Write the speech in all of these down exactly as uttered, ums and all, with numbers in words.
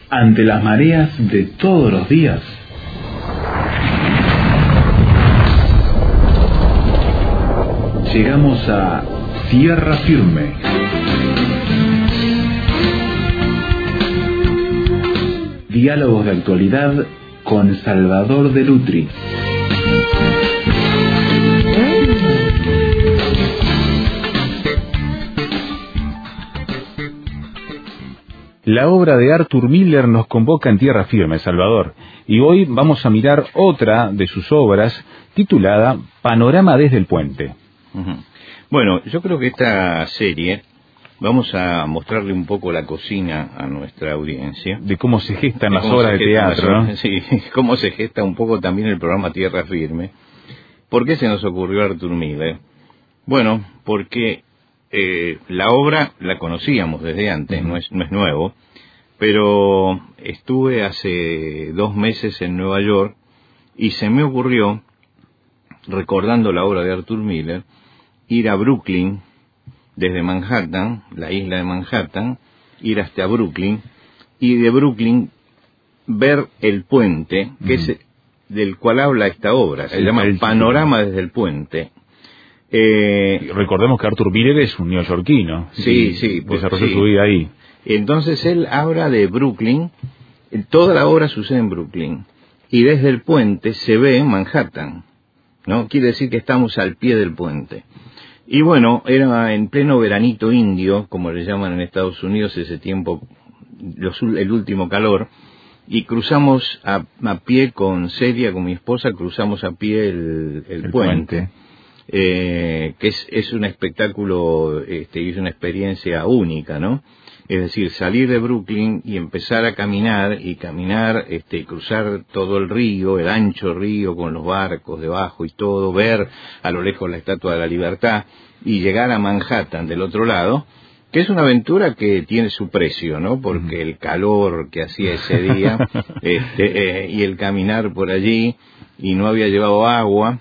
ante las mareas de todos los días. Llegamos a Tierra Firme. Diálogos de actualidad con Salvador de Lutri. La obra de Arthur Miller nos convoca en Tierra Firme, Salvador, y hoy vamos a mirar otra de sus obras titulada Panorama desde el puente. Uh-huh. Bueno, yo creo que esta serie vamos a mostrarle un poco la cocina a nuestra audiencia. De cómo se gestan las obras de teatro, ¿no? Sí, cómo se gesta un poco también el programa Tierra Firme. ¿Por qué se nos ocurrió Arthur Miller? Bueno, porque eh, la obra la conocíamos desde antes, uh-huh. no es, no es nuevo, pero estuve hace dos meses en Nueva York y se me ocurrió, recordando la obra de Arthur Miller, ir a Brooklyn, desde Manhattan, la isla de Manhattan, ir hasta Brooklyn, y de Brooklyn ver el puente, que uh-huh. es del cual habla esta obra, se el, llama el, Panorama desde el puente. Eh, Recordemos que Arthur Miller es un neoyorquino, sí, sí, desarrolló sí. su vida ahí. Entonces él habla de Brooklyn, toda la obra sucede en Brooklyn, y desde el puente se ve Manhattan, ¿no? Quiere decir que estamos al pie del puente. Y bueno, era en pleno veranito indio, como le llaman en Estados Unidos, ese tiempo, los, el último calor, y cruzamos a, a pie con Celia, con mi esposa, cruzamos a pie el, el, el puente, puente. Eh, que es, es un espectáculo, este, y es una experiencia única, ¿no? Es decir, salir de Brooklyn y empezar a caminar, y caminar, este, cruzar todo el río, el ancho río con los barcos debajo y todo, ver a lo lejos la Estatua de la Libertad, y llegar a Manhattan del otro lado, que es una aventura que tiene su precio, ¿no? Porque el calor que hacía ese día, este, eh, y el caminar por allí, y no había llevado agua,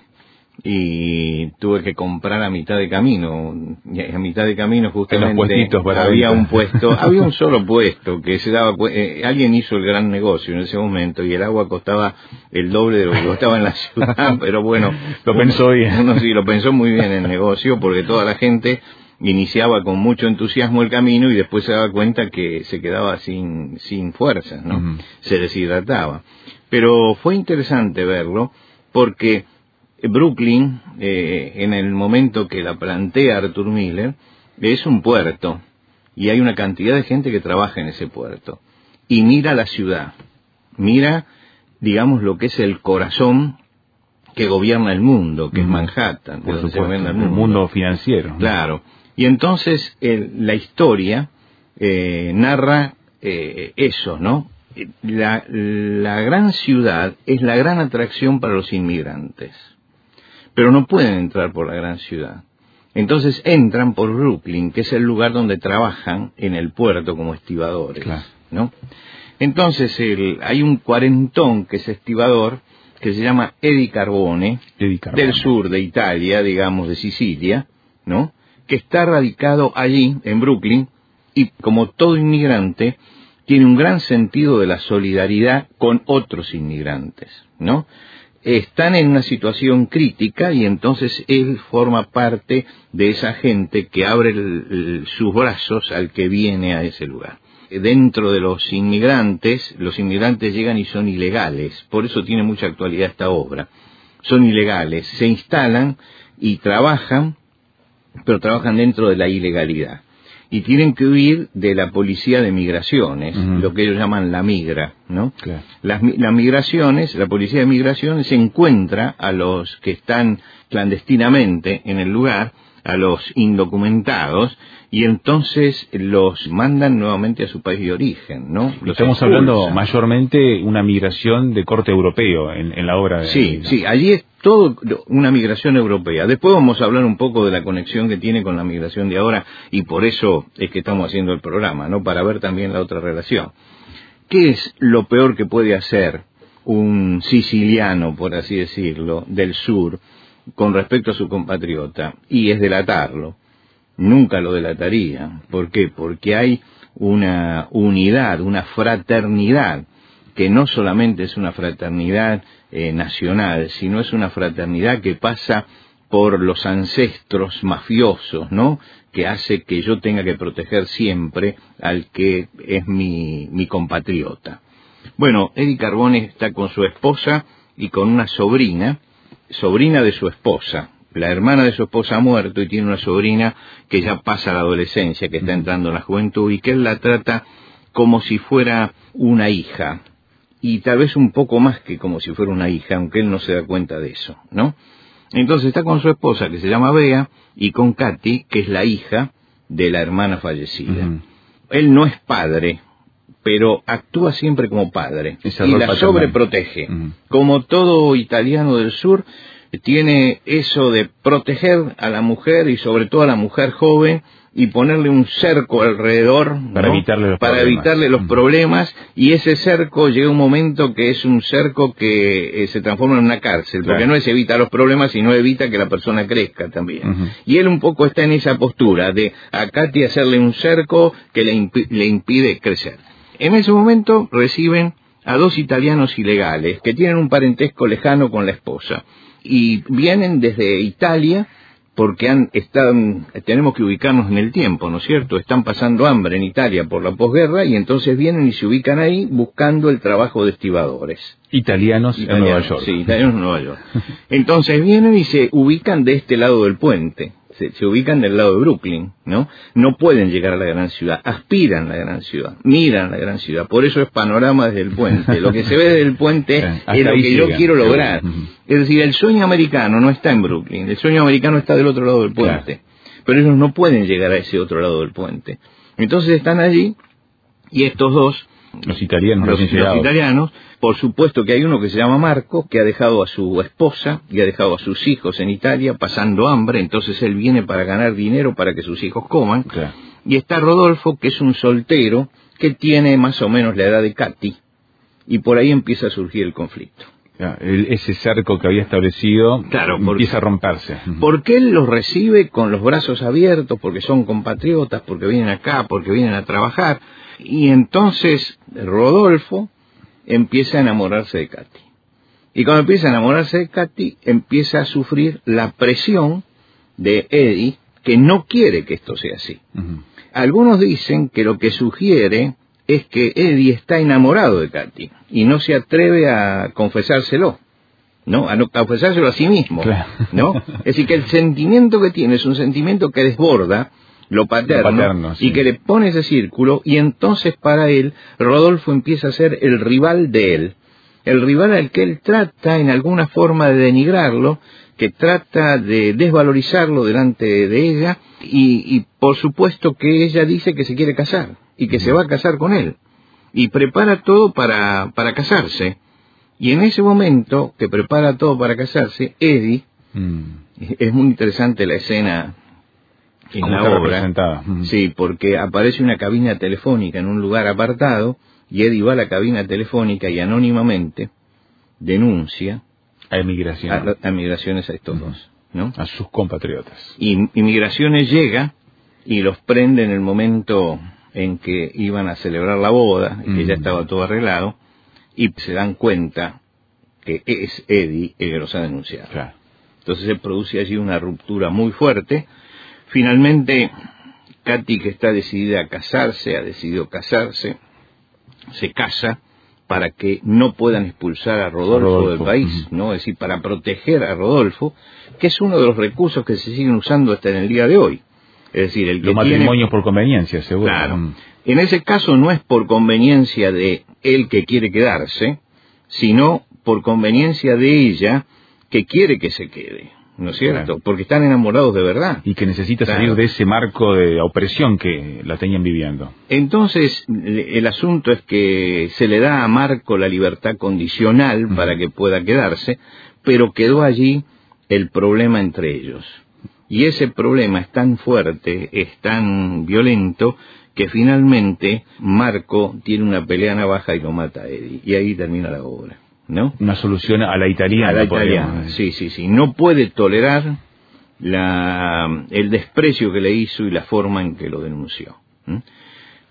y tuve que comprar a mitad de camino, y a mitad de camino justamente había un puesto, había un solo puesto que se daba, eh, alguien hizo el gran negocio en ese momento y el agua costaba el doble de lo que costaba en la ciudad, pero bueno, lo uno, pensó bien, uno sí lo pensó muy bien el negocio, porque toda la gente iniciaba con mucho entusiasmo el camino y después se daba cuenta que se quedaba sin sin fuerzas, ¿no? Uh-huh. Se deshidrataba. Pero fue interesante verlo porque Brooklyn, eh, en el momento que la plantea Arthur Miller, es un puerto, y hay una cantidad de gente que trabaja en ese puerto, y mira la ciudad, mira, digamos, lo que es el corazón que gobierna el mundo, que mm. es Manhattan, por donde supuesto, se gobierna el mundo. El mundo financiero. Claro, y entonces el, la historia eh, narra eh, eso, ¿no? La, la gran ciudad es la gran atracción para los inmigrantes, pero no pueden entrar por la gran ciudad. Entonces entran por Brooklyn, que es el lugar donde trabajan en el puerto como estibadores, claro. ¿no? Entonces el, hay un cuarentón que es estibador, que se llama Eddie Carbone, Eddie Carbone, del sur de Italia, digamos, de Sicilia, ¿no? Que está radicado allí, en Brooklyn, y como todo inmigrante, tiene un gran sentido de la solidaridad con otros inmigrantes, ¿no? Están en una situación crítica y entonces él forma parte de esa gente que abre el, el, sus brazos al que viene a ese lugar. Dentro de los inmigrantes, los inmigrantes llegan y son ilegales, por eso tiene mucha actualidad esta obra. Son ilegales, se instalan y trabajan, pero trabajan dentro de la ilegalidad. Y tienen que huir de la policía de migraciones, uh-huh. lo que ellos llaman la migra, ¿no? Claro. Las, las migraciones, la policía de migraciones se encuentra a los que están clandestinamente en el lugar, a los indocumentados, y entonces los mandan nuevamente a su país de origen, ¿no? Los Estamos expulsan. Hablando mayormente una migración de corte europeo en, en la obra de... Sí, sí, allí es todo una migración europea. Después vamos a hablar un poco de la conexión que tiene con la migración de ahora, y por eso es que estamos haciendo el programa, ¿no? Para ver también la otra relación. ¿Qué es lo peor que puede hacer un siciliano, por así decirlo, del sur, con respecto a su compatriota? Y es delatarlo. Nunca lo delataría. ¿Por qué? Porque hay una unidad, una fraternidad, que no solamente es una fraternidad eh, nacional, sino es una fraternidad que pasa por los ancestros mafiosos, ¿no?, que hace que yo tenga que proteger siempre al que es mi, mi compatriota. Bueno, Eddie Carbone está con su esposa y con una sobrina, sobrina de su esposa. La hermana de su esposa ha muerto y tiene una sobrina que ya pasa la adolescencia, que está entrando en la juventud, y que él la trata como si fuera una hija, y tal vez un poco más que como si fuera una hija, aunque él no se da cuenta de eso, ¿no? Entonces está con su esposa, que se llama Bea, y con Katy, que es la hija de la hermana fallecida. Uh-huh. Él no es padre, pero actúa siempre como padre, y la sobreprotege. Uh-huh. Como todo italiano del sur, tiene eso de proteger a la mujer, y sobre todo a la mujer joven, y ponerle un cerco alrededor, para ¿no?, evitarle los para problemas. evitarle los uh-huh. problemas, y ese cerco llega un momento que es un cerco que eh, se transforma en una cárcel, porque claro. no es evita los problemas, sino evita que la persona crezca también. Uh-huh. Y él un poco está en esa postura de a Katy hacerle un cerco que le, imp- le impide crecer. En ese momento reciben a dos italianos ilegales que tienen un parentesco lejano con la esposa, y vienen desde Italia porque han están, tenemos que ubicarnos en el tiempo, ¿no es cierto? Están pasando hambre en Italia por la posguerra, y entonces vienen y se ubican ahí buscando el trabajo de estibadores. Italianos, italianos en Nueva York. Sí, italianos en Nueva York. Entonces vienen y se ubican de este lado del puente, se, se ubican del lado de Brooklyn, ¿no? No pueden llegar a la gran ciudad, aspiran a la gran ciudad, miran la gran ciudad, por eso es panorama desde el puente. Lo que se ve desde el puente es lo que yo quiero lograr. Es decir, el sueño americano no está en Brooklyn, el sueño americano está del otro lado del puente, claro. Pero ellos no pueden llegar a ese otro lado del puente. Entonces están allí, y estos dos, los italianos, los, los italianos, por supuesto que hay uno que se llama Marco, que ha dejado a su esposa y ha dejado a sus hijos en Italia pasando hambre, entonces él viene para ganar dinero para que sus hijos coman. Claro. Y está Rodolfo, que es un soltero, que tiene más o menos la edad de Katy, y por ahí empieza a surgir el conflicto. Ya, el, ese cerco que había establecido, claro, porque, empieza a romperse. Porque él los recibe con los brazos abiertos, porque son compatriotas, porque vienen acá, porque vienen a trabajar, y entonces Rodolfo empieza a enamorarse de Katy. Y cuando empieza a enamorarse de Katy, empieza a sufrir la presión de Eddie, que no quiere que esto sea así. Uh-huh. Algunos dicen que lo que sugiere es que Eddie está enamorado de Katy y no se atreve a confesárselo, ¿no? A no confesárselo a sí mismo, claro. ¿No? Es decir, que el sentimiento que tiene es un sentimiento que desborda lo paterno, lo paterno sí. Y que le pone ese círculo, y entonces para él Rodolfo empieza a ser el rival de él, el rival al que él trata en alguna forma de denigrarlo, que trata de desvalorizarlo delante de ella, y, y por supuesto que ella dice que se quiere casar y que mm. se va a casar con él, y prepara todo para, para casarse. Y en ese momento que prepara todo para casarse, Eddie, mm. es muy interesante la escena en la obra, mm. sí, porque aparece una cabina telefónica en un lugar apartado, y Eddie va a la cabina telefónica y anónimamente denuncia a emigraciones a, a migraciones a estos uh-huh. dos, ¿no? A sus compatriotas. Y Inmigraciones llega y los prende en el momento en que iban a celebrar la boda, uh-huh. que ya estaba todo arreglado, y se dan cuenta que es Eddie el que los ha denunciado. Claro. Entonces se produce allí una ruptura muy fuerte. Finalmente, Katy, que está decidida a casarse, ha decidido casarse, se casa para que no puedan expulsar a Rodolfo, Rodolfo. del país, ¿no? Es decir, para proteger a Rodolfo, que es uno de los recursos que se siguen usando hasta en el día de hoy. Es decir, el que los matrimonios tiene... por conveniencia, seguro. Claro. Mm. En ese caso no es por conveniencia de él que quiere quedarse, sino por conveniencia de ella que quiere que se quede, ¿no es cierto? Claro. Porque están enamorados de verdad. Y que necesita claro. salir de ese marco de opresión que la tenían viviendo. Entonces, el asunto es que se le da a Marco la libertad condicional uh-huh. para que pueda quedarse, pero quedó allí el problema entre ellos. Y ese problema es tan fuerte, es tan violento, que finalmente Marco tiene una pelea navaja y lo mata a Eddie. Y ahí termina la obra, ¿no? Una solución a la italiana. A la italiana, sí, sí, sí. No puede tolerar la, el desprecio que le hizo y la forma en que lo denunció. ¿Mm?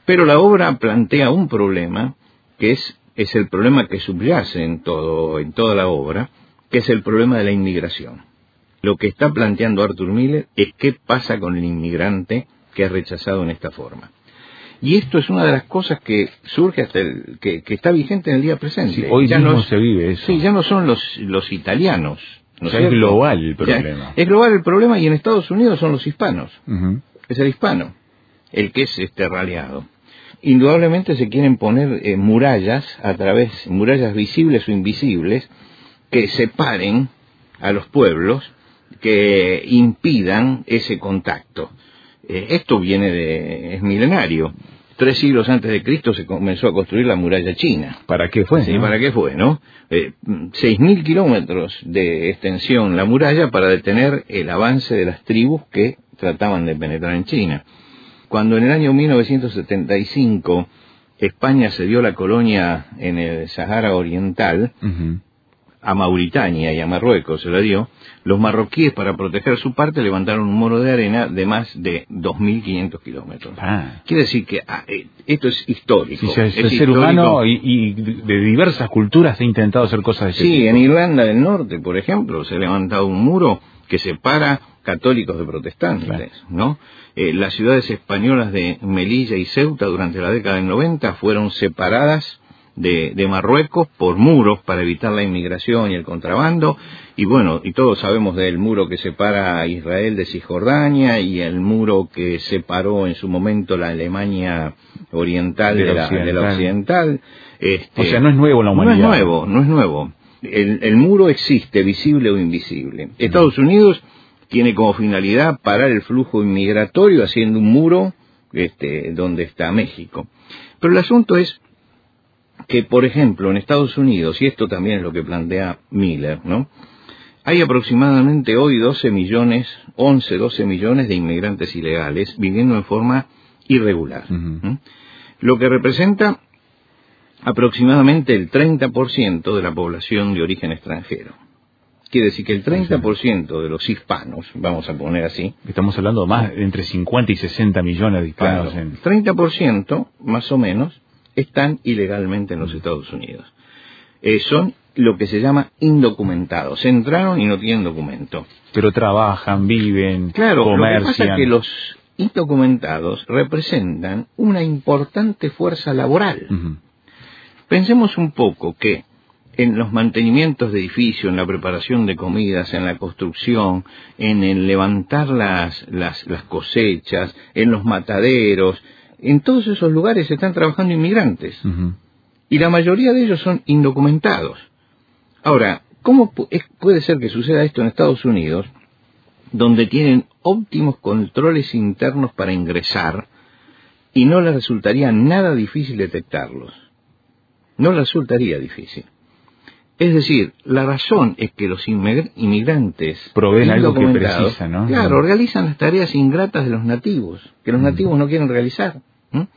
Pero la obra plantea un problema que es, es el problema que subyace en todo, en toda la obra, que es el problema de la inmigración. Lo que está planteando Arthur Miller es qué pasa con el inmigrante que es rechazado en esta forma. Y esto es una de las cosas que surge hasta el, que, que está vigente en el día presente. Sí, hoy ya mismo no es, se vive eso. Sí, ya no son los, los italianos. ¿No o sea, es global el problema. Ya, es global el problema, y en Estados Unidos son los hispanos. Uh-huh. Es el hispano el que es este raleado. Indudablemente se quieren poner eh, murallas a través, murallas visibles o invisibles, que separen a los pueblos, que impidan ese contacto. Eh, esto viene de, es milenario. Tres siglos antes de Cristo se comenzó a construir la muralla china. ¿Para qué fue? Sí, ¿no? ¿para qué fue, no? Eh, seis mil kilómetros de extensión la muralla para detener el avance de las tribus que trataban de penetrar en China. Cuando en el año mil novecientos setenta y cinco España cedió la colonia en el Sahara Oriental, uh-huh, a Mauritania y a Marruecos se la dio, los marroquíes, para proteger su parte, levantaron un muro de arena de más de dos mil quinientos kilómetros. Ah. Quiere decir que ah, eh, esto es histórico. Sí, es el histórico. ser humano y, y de diversas culturas ha intentado hacer cosas de ese Sí, tipo. En Irlanda del Norte, por ejemplo, se ha levantado un muro que separa católicos de protestantes, claro, ¿no? Eh, las ciudades españolas de Melilla y Ceuta durante la década del noventa fueron separadas de, de Marruecos por muros para evitar la inmigración y el contrabando, y bueno, y todos sabemos del muro que separa a Israel de Cisjordania y el muro que separó en su momento la Alemania oriental de, de, la, occidental. de la occidental. Este, o sea, no es nuevo la humanidad. No es nuevo, no es nuevo. El, el muro existe, visible o invisible. Estados Unidos tiene como finalidad parar el flujo inmigratorio haciendo un muro este, donde está México. Pero el asunto es que, por ejemplo, en Estados Unidos, y esto también es lo que plantea Miller, ¿no? Hay aproximadamente hoy doce millones, once, doce millones de inmigrantes ilegales viviendo en forma irregular, uh-huh, ¿Mm? Lo que representa aproximadamente el treinta por ciento de la población de origen extranjero. Quiere decir que el treinta por ciento de los hispanos, vamos a poner así... Estamos hablando de más entre cincuenta y sesenta millones de hispanos. Claro, en... treinta por ciento, más o menos, están ilegalmente en los Estados Unidos. Eh, son lo que se llama indocumentados. Entraron y no tienen documento. Pero trabajan, viven, claro, comercian. Lo que pasa es que los indocumentados representan una importante fuerza laboral. Uh-huh. Pensemos un poco que en los mantenimientos de edificios, en la preparación de comidas, en la construcción, en el levantar las, las, las cosechas, en los mataderos, en todos esos lugares están trabajando inmigrantes. Uh-huh. Y la mayoría de ellos son indocumentados. Ahora, ¿cómo puede ser que suceda esto en Estados Unidos, donde tienen óptimos controles internos para ingresar y no les resultaría nada difícil detectarlos? No les resultaría difícil. Es decir, la razón es que los inmigrantes proveen algo que precisan, ¿no? Claro, realizan las tareas ingratas de los nativos, que los nativos no quieren realizar. ¿Mm?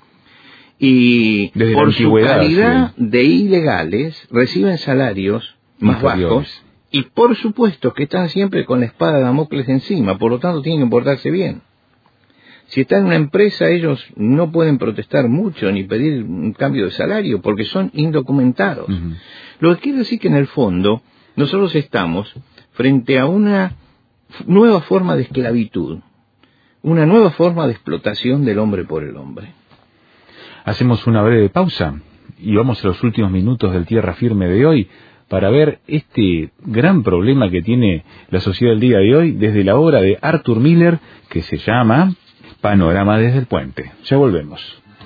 Y desde por su calidad sí. de ilegales reciben salarios más bajos, y por supuesto que están siempre con la espada de Damocles encima, por lo tanto tienen que portarse bien. Si están en una empresa, ellos no pueden protestar mucho ni pedir un cambio de salario porque son indocumentados. Uh-huh. Lo que quiere decir que en el fondo nosotros estamos frente a una nueva forma de esclavitud, una nueva forma de explotación del hombre por el hombre. Hacemos una breve pausa y vamos a los últimos minutos del Tierra Firme de hoy para ver este gran problema que tiene la sociedad del día de hoy desde la obra de Arthur Miller que se llama Panorama desde el puente. Ya volvemos.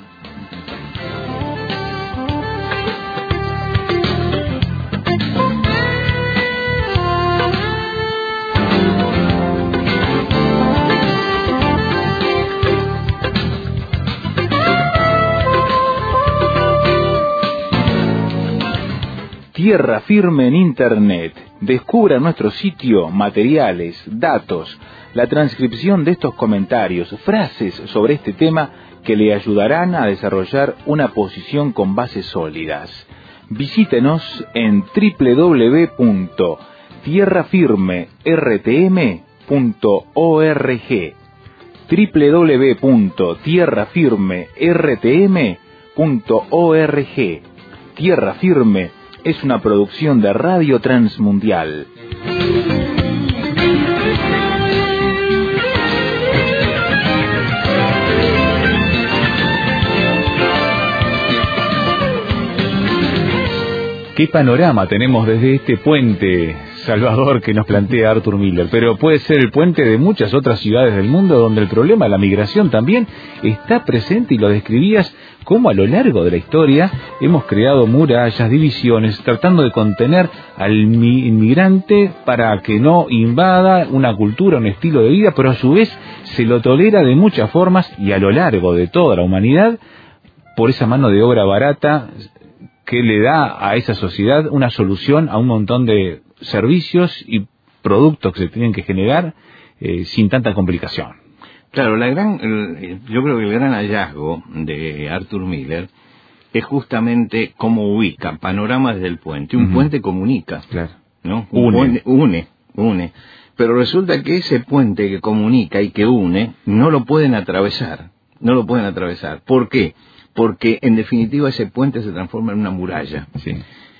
Tierra Firme en Internet. Descubra nuestro sitio, materiales, datos, la transcripción de estos comentarios, frases sobre este tema que le ayudarán a desarrollar una posición con bases sólidas. Visítenos en doble u doble u doble u punto tierra firme r t m punto org. doble u doble u doble u punto tierra firme r t m punto org. Tierra Firme es una producción de Radio Transmundial. ¿Qué panorama tenemos desde este puente, Salvador, que nos plantea Arthur Miller? Pero puede ser el puente de muchas otras ciudades del mundo donde el problema de la migración también está presente, y lo describías como a lo largo de la historia hemos creado murallas, divisiones, tratando de contener al inmigrante para que no invada una cultura, un estilo de vida, pero a su vez se lo tolera de muchas formas, y a lo largo de toda la humanidad, por esa mano de obra barata que le da a esa sociedad una solución a un montón de servicios y productos que se tienen que generar eh, sin tanta complicación. Claro, la gran, yo creo que el gran hallazgo de Arthur Miller es justamente cómo ubica panoramas desde el puente. Un uh-huh. puente comunica, claro. ¿no? Un une. Puente, une, une. Pero resulta que ese puente que comunica y que une no lo pueden atravesar, no lo pueden atravesar. ¿Por qué? Porque en definitiva ese puente se transforma en una muralla. Sí.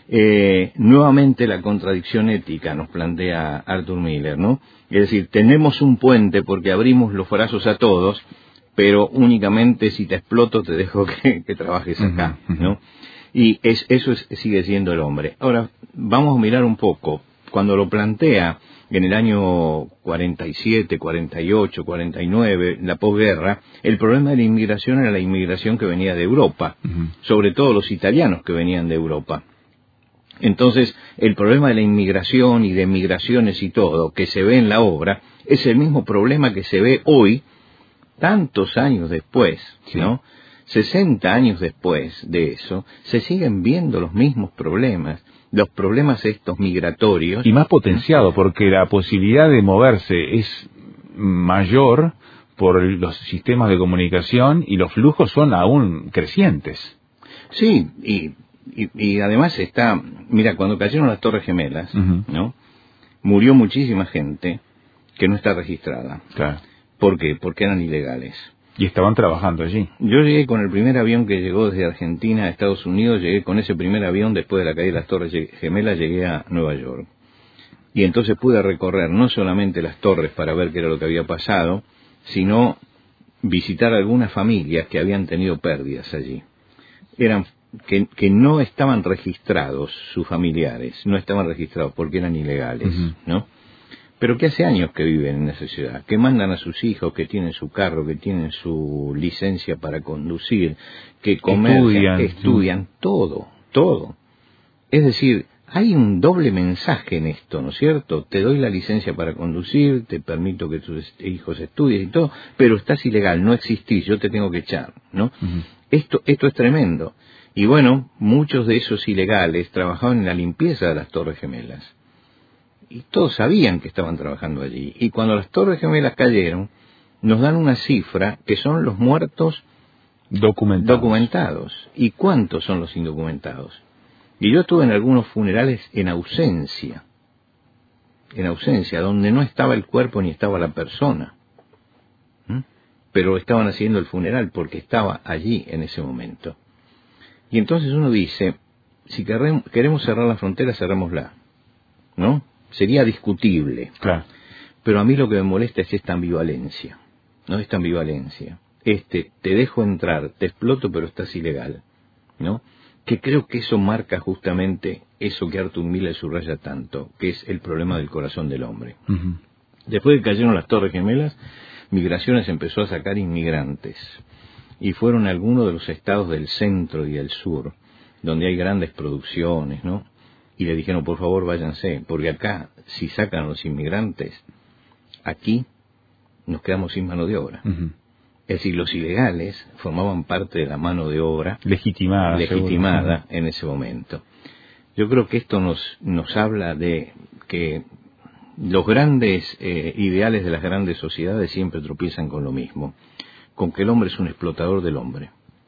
Eh, nuevamente la contradicción ética nos plantea Arthur Miller, ¿no? Es decir, tenemos un puente porque abrimos los brazos a todos, pero únicamente si te exploto te dejo que, que trabajes acá, uh-huh, uh-huh. ¿no? Y es, eso es, sigue siendo el hombre. Ahora, vamos a mirar un poco. Cuando lo plantea en el año cuarenta y siete, cuarenta y ocho, cuarenta y nueve, la posguerra, el problema de la inmigración era la inmigración que venía de Europa, uh-huh. sobre todo los italianos que venían de Europa. Entonces, el problema de la inmigración y de migraciones y todo, que se ve en la obra, es el mismo problema que se ve hoy, tantos años después, sí. ¿no? sesenta años después de eso, se siguen viendo los mismos problemas, los problemas estos migratorios. Y más potenciado, porque la posibilidad de moverse es mayor por los sistemas de comunicación y los flujos son aún crecientes. Sí, y... Y, y además está, mira, cuando cayeron las Torres Gemelas, uh-huh. ¿no? Murió muchísima gente que no está registrada. Claro. ¿Por qué? Porque eran ilegales. Y estaban trabajando allí. Yo llegué con el primer avión que llegó desde Argentina a Estados Unidos, llegué con ese primer avión después de la caída de las Torres Gemelas, llegué a Nueva York. Y entonces pude recorrer no solamente las torres para ver qué era lo que había pasado, sino visitar algunas familias que habían tenido pérdidas allí. Eran Que, que no estaban registrados sus familiares, no estaban registrados porque eran ilegales, uh-huh. ¿no? Pero que hace años que viven en esa ciudad, que mandan a sus hijos, que tienen su carro, que tienen su licencia para conducir, que comercian, que estudian, todo, todo. Es decir, hay un doble mensaje en esto, ¿no es cierto? Te doy la licencia para conducir, te permito que tus hijos estudien y todo, pero estás ilegal, no existís, yo te tengo que echar, ¿no? Uh-huh. Esto, esto es tremendo. Y bueno, muchos de esos ilegales trabajaban en la limpieza de las Torres Gemelas. Y todos sabían que estaban trabajando allí. Y cuando las Torres Gemelas cayeron, nos dan una cifra que son los muertos documentados. documentados. ¿Y cuántos son los indocumentados? Y yo estuve en algunos funerales en ausencia. En ausencia, donde no estaba el cuerpo ni estaba la persona. ¿Mm? Pero estaban haciendo el funeral porque estaba allí en ese momento. Y entonces uno dice, si queremos cerrar la frontera, cerrémosla, ¿no? Sería discutible. Claro. Pero a mí lo que me molesta es esta ambivalencia, ¿no? Esta ambivalencia. Este, te dejo entrar, te exploto, pero estás ilegal, ¿no? Que creo que eso marca justamente eso que Arthur Miller subraya tanto, que es el problema del corazón del hombre. Uh-huh. Después de que cayeron las Torres Gemelas, Migraciones empezó a sacar inmigrantes. Y fueron algunos de los estados del centro y del sur, donde hay grandes producciones, ¿no? Y le dijeron, por favor, váyanse, porque acá, si sacan a los inmigrantes, aquí nos quedamos sin mano de obra. Uh-huh. Es decir, los ilegales formaban parte de la mano de obra legitimada, legitimada en ese momento. Yo creo que esto nos, nos habla de que los grandes eh, ideales de las grandes sociedades siempre tropiezan con lo mismo, con que el hombre es un explotador del hombre,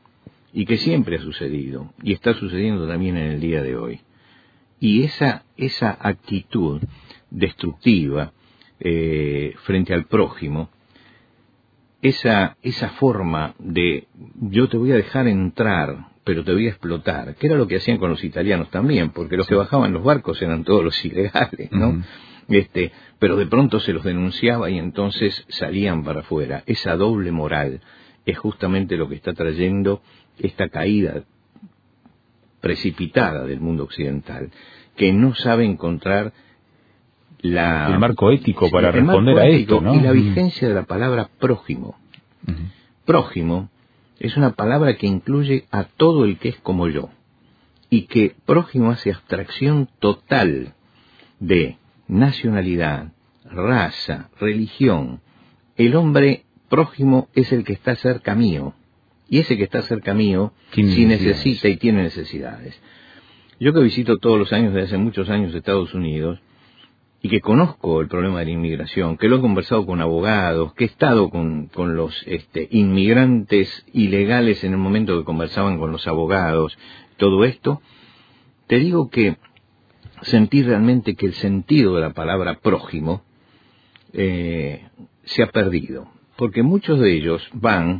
y que siempre ha sucedido, y está sucediendo también en el día de hoy. Y esa, esa actitud destructiva eh, frente al prójimo esa, esa forma de yo te voy a dejar entrar, pero te voy a explotar, que era lo que hacían con los italianos también, porque los que bajaban los barcos eran todos los ilegales, ¿no? Uh-huh. Este, pero de pronto se los denunciaba y entonces salían para afuera. Esa doble moral es justamente lo que está trayendo esta caída precipitada del mundo occidental, que no sabe encontrar la, el marco ético para responder a esto, ¿no? Y la vigencia de la palabra prójimo. Uh-huh. Prójimo es una palabra que incluye a todo el que es como yo, y que prójimo hace abstracción total de nacionalidad, raza, religión. El hombre prójimo es el que está cerca mío, y ese que está cerca mío si necesita y tiene necesidades. Yo que visito todos los años, desde hace muchos años, Estados Unidos, y que conozco el problema de la inmigración, que lo he conversado con abogados, que he estado con, con los este, inmigrantes ilegales en el momento que conversaban con los abogados, todo esto, te digo que sentí realmente que el sentido de la palabra prójimo eh, se ha perdido, porque muchos de ellos van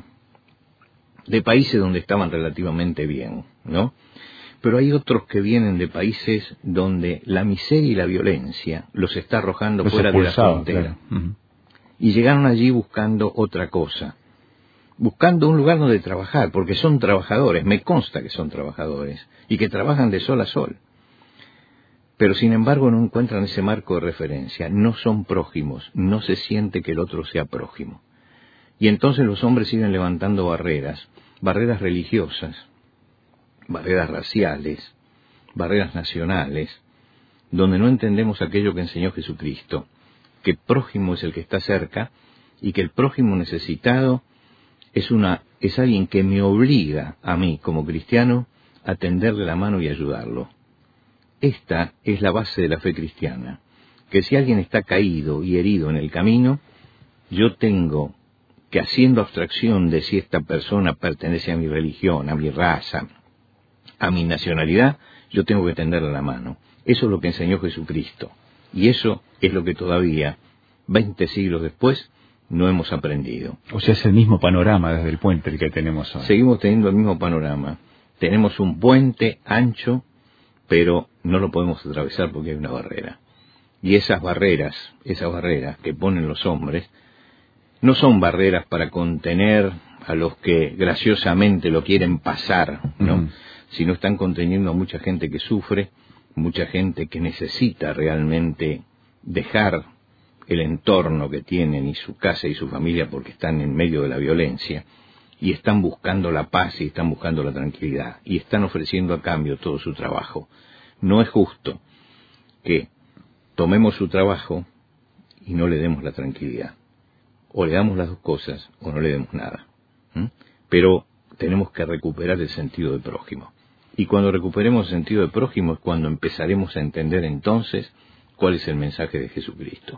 de países donde estaban relativamente bien, ¿no? Pero hay otros que vienen de países donde la miseria y la violencia los está arrojando los fuera de la frontera. Claro. Uh-huh. Y llegaron allí buscando otra cosa, buscando un lugar donde trabajar, porque son trabajadores, me consta que son trabajadores, y que trabajan de sol a sol. Pero sin embargo no encuentran ese marco de referencia, no son prójimos, no se siente que el otro sea prójimo. Y entonces los hombres siguen levantando barreras, barreras religiosas, barreras raciales, barreras nacionales, donde no entendemos aquello que enseñó Jesucristo, que prójimo es el que está cerca y que el prójimo necesitado es una es alguien que me obliga a mí como cristiano a tenderle la mano y ayudarlo. Esta es la base de la fe cristiana, que si alguien está caído y herido en el camino, yo tengo que, haciendo abstracción de si esta persona pertenece a mi religión, a mi raza, a mi nacionalidad, yo tengo que tenderle la mano. Eso es lo que enseñó Jesucristo. Y eso es lo que todavía, veinte siglos después, no hemos aprendido. O sea, es el mismo panorama desde el puente el que tenemos hoy. Seguimos teniendo el mismo panorama. Tenemos un puente ancho, pero no lo podemos atravesar porque hay una barrera. Y esas barreras, esas barreras que ponen los hombres, no son barreras para contener a los que graciosamente lo quieren pasar, ¿no? Uh-huh. Sino están conteniendo a mucha gente que sufre, mucha gente que necesita realmente dejar el entorno que tienen y su casa y su familia porque están en medio de la violencia, y están buscando la paz y están buscando la tranquilidad, y están ofreciendo a cambio todo su trabajo. No es justo que tomemos su trabajo y no le demos la tranquilidad. O le damos las dos cosas o no le demos nada. ¿Mm? Pero tenemos que recuperar el sentido de prójimo. Y cuando recuperemos el sentido de prójimo es cuando empezaremos a entender entonces cuál es el mensaje de Jesucristo.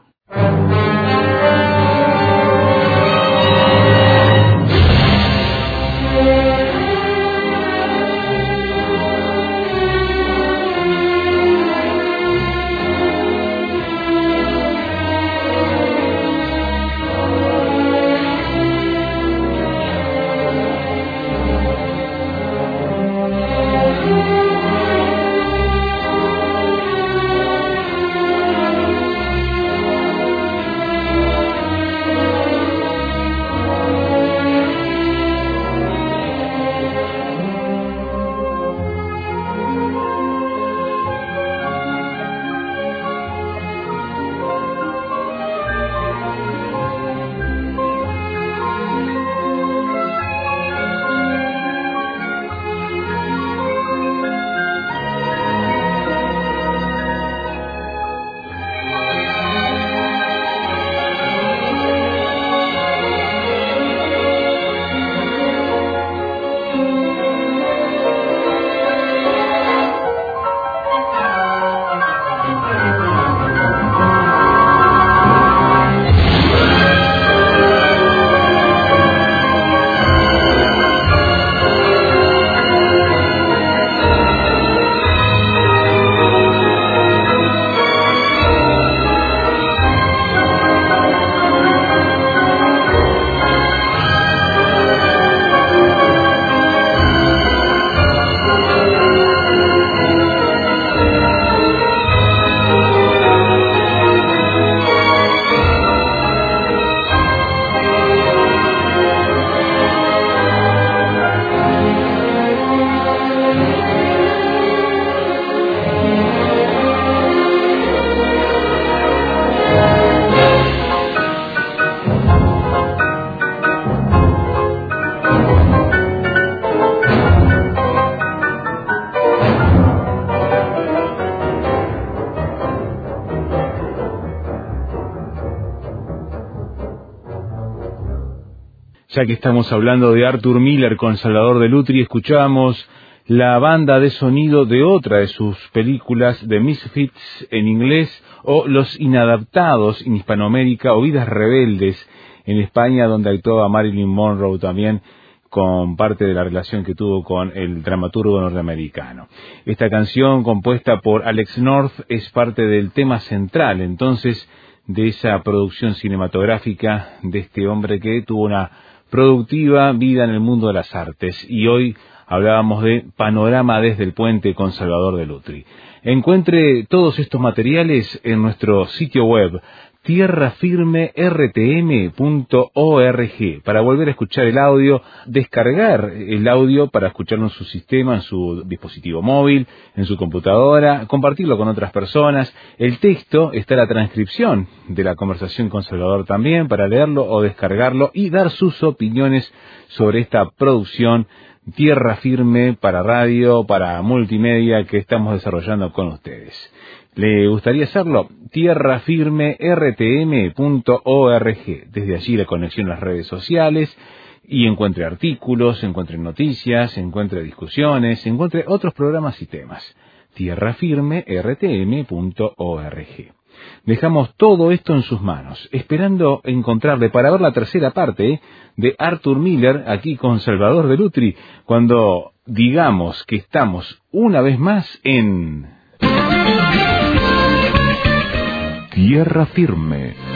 Ya que estamos hablando de Arthur Miller con Salvador de Lutri, escuchamos la banda de sonido de otra de sus películas, The Misfits en inglés, o Los Inadaptados en Hispanoamérica, o Vidas Rebeldes en España, donde actuaba Marilyn Monroe también, con parte de la relación que tuvo con el dramaturgo norteamericano. Esta canción, compuesta por Alex North, es parte del tema central, entonces, de esa producción cinematográfica de este hombre que tuvo una productiva vida en el mundo de las artes. Y hoy hablábamos de Panorama desde el Puente con Salvador de Lutri. Encuentre todos estos materiales en nuestro sitio web, tierra firme r t m punto org, para volver a escuchar el audio, descargar el audio para escucharlo en su sistema, en su dispositivo móvil, en su computadora, compartirlo con otras personas. El texto está la transcripción de la conversación con Salvador también, para leerlo o descargarlo y dar sus opiniones sobre esta producción Tierra Firme para radio, para multimedia que estamos desarrollando con ustedes. ¿Le gustaría hacerlo? tierra firme r t m punto org. Desde allí la conexión a las redes sociales y encuentre artículos, encuentre noticias, encuentre discusiones, encuentre otros programas y temas. tierra firme r t m punto org. Dejamos todo esto en sus manos, esperando encontrarle para ver la tercera parte de Arthur Miller aquí con Salvador de Lutri, cuando digamos que estamos una vez más en Tierra Firme.